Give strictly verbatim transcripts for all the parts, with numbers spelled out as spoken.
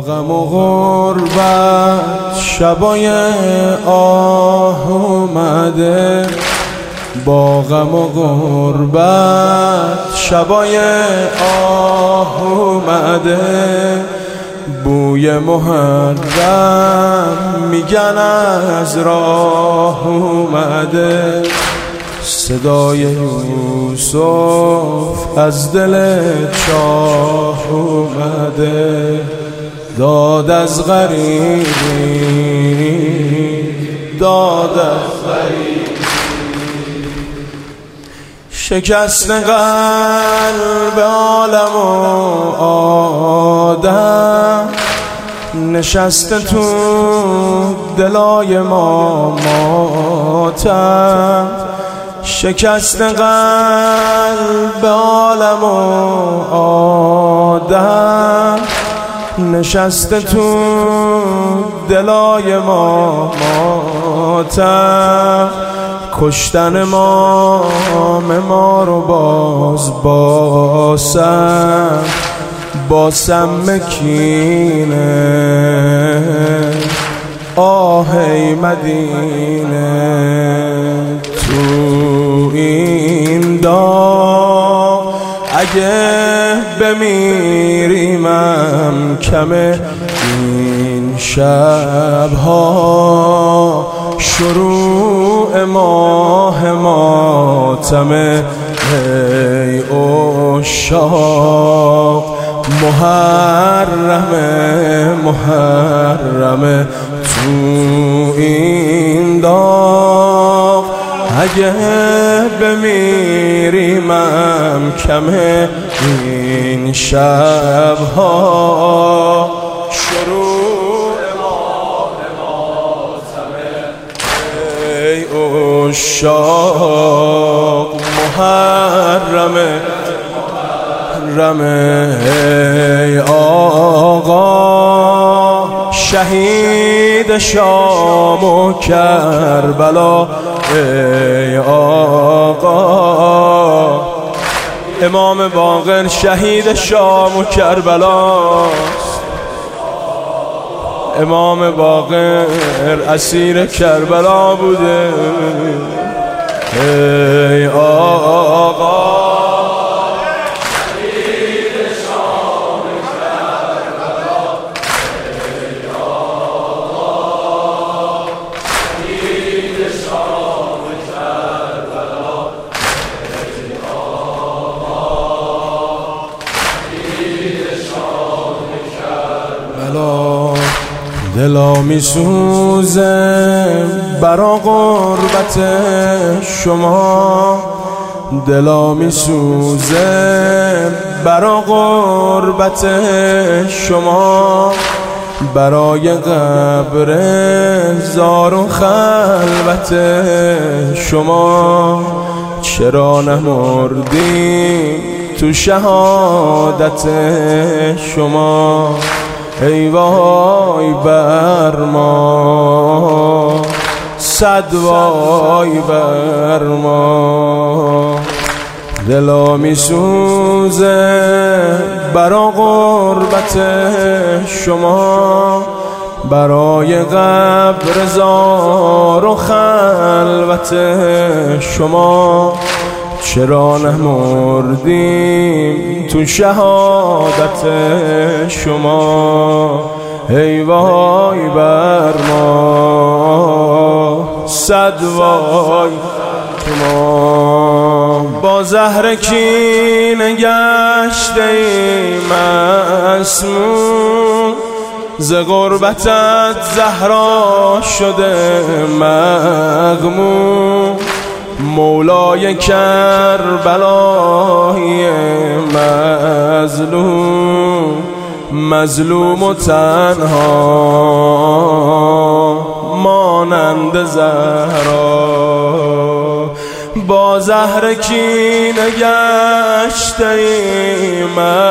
غم و غربت شبای آه اومده، با غم و غربت شبای آه اومده. بوی محرم میگن از راه اومده، صدای یوسف از دل چاه اومده. داد از غریبی، داد از غریبی، شکست قلب عالم و آدم، نشسته تو دلای ما ماتم. شکست قلب عالم و آدم، نشسته تو دلای ما ماتم. کشتن ما ما رو باز باسم، باسم مکینه آهی مدینه. تو این داغ اگه بمیریمم کمه، این شبها شروع ماه ماتمه. ای عشاق محرمه محرمه، تو این داغ اگه بمیریمم کمه، این شبها شروع ماه ماتمه. ای عشاق محرمه محرمه. ای آقا شهید شام و کربلا، ای آقا امام باقر شهید شام و کربلاست. امام باقر اسیر کربلا بوده. ای آقا دلا میسوزه برا غربت شما، دلا میسوزه برا غربت شما. برای قبر زار و خلوت شما، چرا نمردی تو شهادت شما. ای وای بر ما، صد وای بر ما. دلا میسوزه برا غربت شما، برای قبر زار و خلوت شما. چرا نمردیم تو شهادت شما. ای وای بر ما، صد وای ما. با زهر کینه گشته ایم مسموم، ز غربتت زهرا شده مغموم. مولای کربلای مظلوم، مظلوم و تنها مانند زهرا. با زهر کینه گشته ایم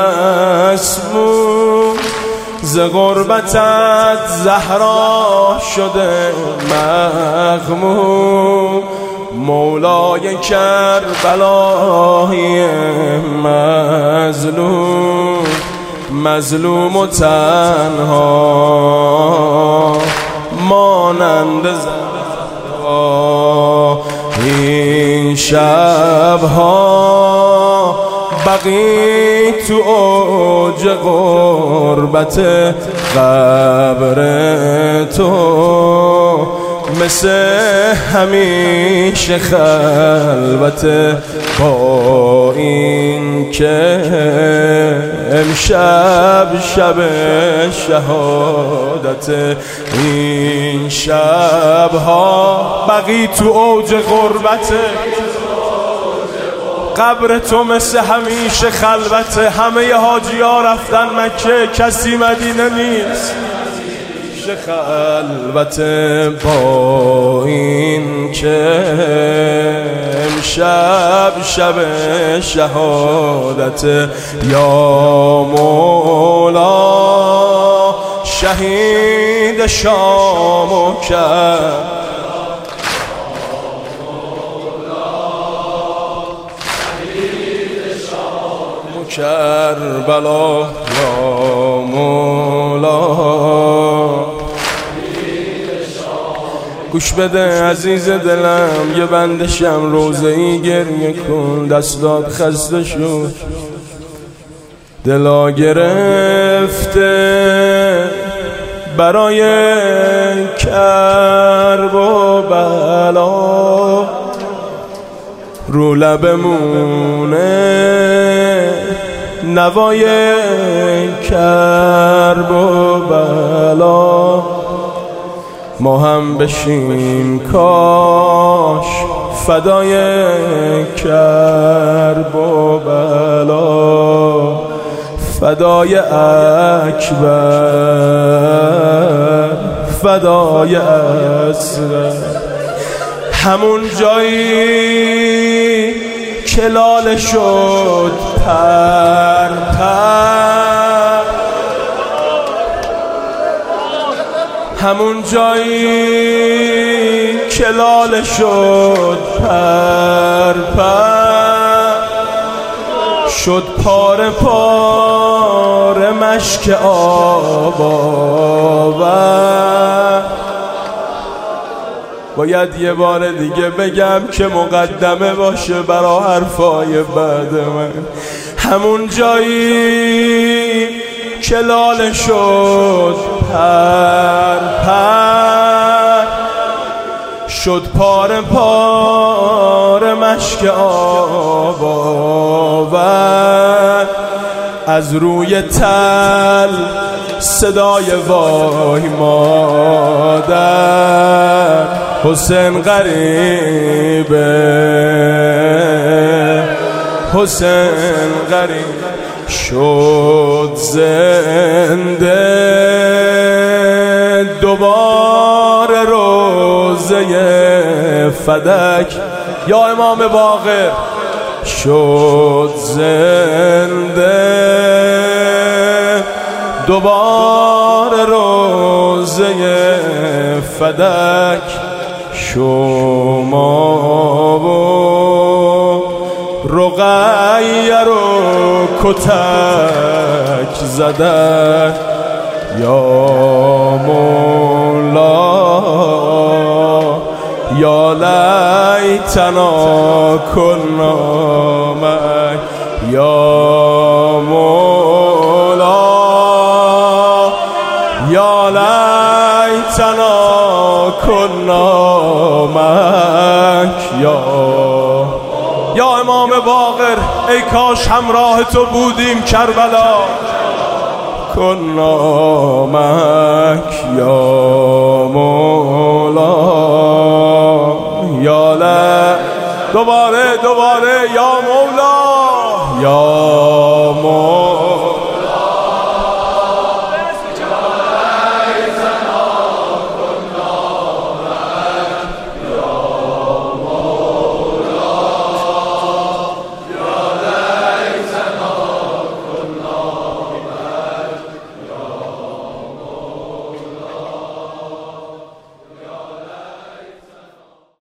مسموم، ز غربتت زهرا شده مغموم. مولای کربلای مظلوم، مظلوم و تنها مانند زهرا. این شبها بقی تو اوج غربت قبر تو، مثل همیشه خلوت، با این که امشب شب شهادت. این شبها بقی تو اوج غربت قبر تو، مثل همیشه خلوت. همه حاجی ها رفتن مکه، کسی مدینه نیست، خلوت. با این که امشب شب شهادت. یا مولا شهید شام و کربلا. یا مولا گوش بده عزیز دلم، یه بندشم روزه ای گریه کن. دستات خسته شد، دلا گرفته برای کرب و بلا. رو لبمونه نوای کرب و بلا. ما هم بشیم کاش فدای کرب و بلا، فدای اکبر، فدای اصغر. همون جایی که لاله شد پر پر، همون جایی که لاله شد پر پر، شد پاره پاره مشک آب آور. باید یه بار دیگه بگم که مقدمه باشه برای حرفای بعد من. همون جایی که لاله شد پر پر، شد پاره پاره مشک آب آور. از روی تل صدای وای مادر، حسین غریبه، حسین غریب شد زنده. دوباره روزه فدک، یا امام باقر شد زنده. دوباره روزه فدک، شما و رقیه رو کتک زدن. یا مولا یا لیتنا کنا معک. یا مولا یا لیتنا کنا معک. یا یا امام باقر، ای کاش همراه تو بودیم کربلا. کنا معک یا مولا یا لا. دوباره دوباره یا مولا یا مولا